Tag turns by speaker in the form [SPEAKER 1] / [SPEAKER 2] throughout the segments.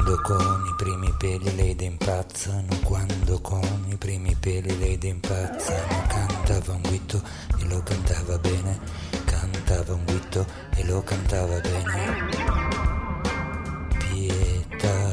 [SPEAKER 1] Quando con i primi peli le idee impazzano, quando con i primi peli le idee impazzano. Cantava un guitto e lo cantava bene, cantava un guitto e lo cantava bene. Pietà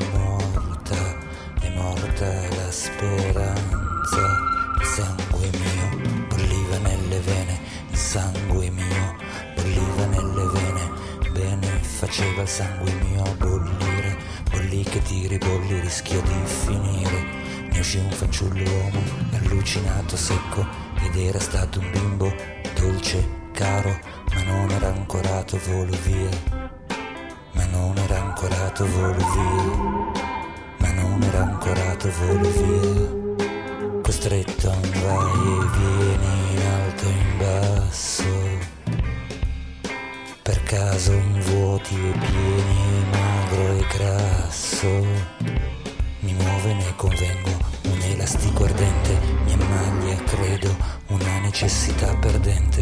[SPEAKER 1] è morta la speranza. Il sangue mio bolliva nelle vene, il sangue mio bolliva nelle vene. Bene faceva il sangue mio bollire, bollì che ti ribolli, rischio di finire. Ne uscì un fanciullo uomo, allucinato, secco, ed era stato un bimbo, dolce, caro, ma non era ancorato, volo via. Ma non era ancorato, volo via. Ma non era ancorato, volo via. Costretto a un vai e vieni in alto e in basso, per caso in vuoti e pieni e magro e grasso. Mi muove, ne convengo, un elastico ardente mi ammaglia, credo, una necessità perdente.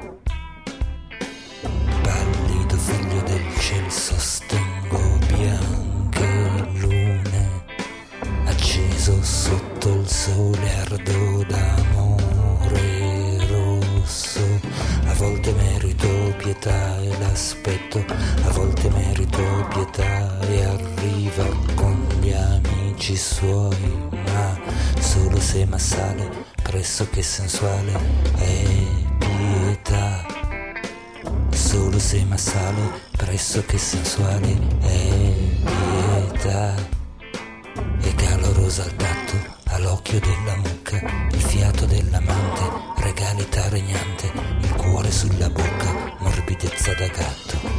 [SPEAKER 1] Pallido figlio del ciel sostengo bianche lune, acceso sotto il sole ardo d'amore rosso. A volte merito pietà e l'aspetto, a volte merito pietà e arriva con gli amici suoi, ma solo se massale, pressoché sensuale è pietà. Solo se massale, pressoché sensuale è pietà. E calorosa al tatto, all'occhio della mucca, il fiato dell'amante, regalità regnante, il cuore sulla bocca, morbidezza da gatto.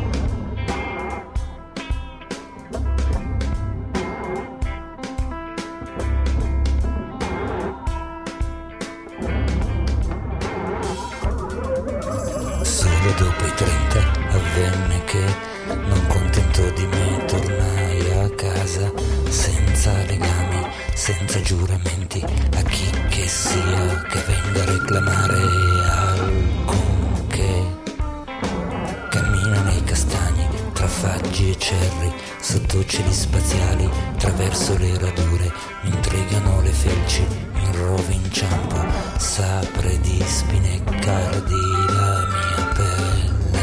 [SPEAKER 1] Solo dopo i 30 avvenne che, non contento di me, tornai a casa senza legami, senza giuramenti a chi che sia che venga a reclamare alcunché. Cammina nei castagni, tra faggi e cerri, sotto cieli spaziali, traverso le radure, mi intrigano le felci, in rove inciampo, sapre di spineccardi la mia pelle,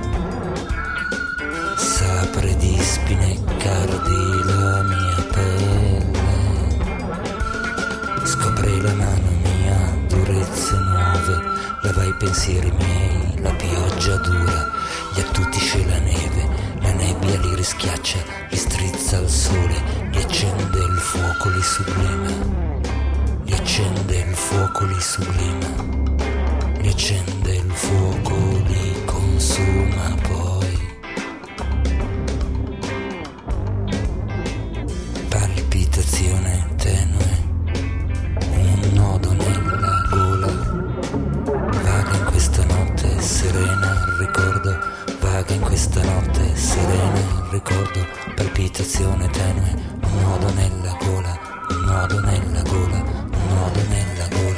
[SPEAKER 1] sapre di spineccardi la mia pelle. Scopri la mano mia, durezze nuove, lava i pensieri miei, la pioggia dura, gli attutisce la neve, la nebbia li rischiaccia, li strizza al sole, li accende il fuoco, li sublima, li accende il fuoco, li sublima, li accende il fuoco, li consuma poi. Palpitazione tenue, un nodo nella gola, vaga in questa notte serena, ricordo, vaga in questa notte serena, ricordo, palpitazione tenue, un nodo nella gola, un nodo nella gola, un nodo nella gola.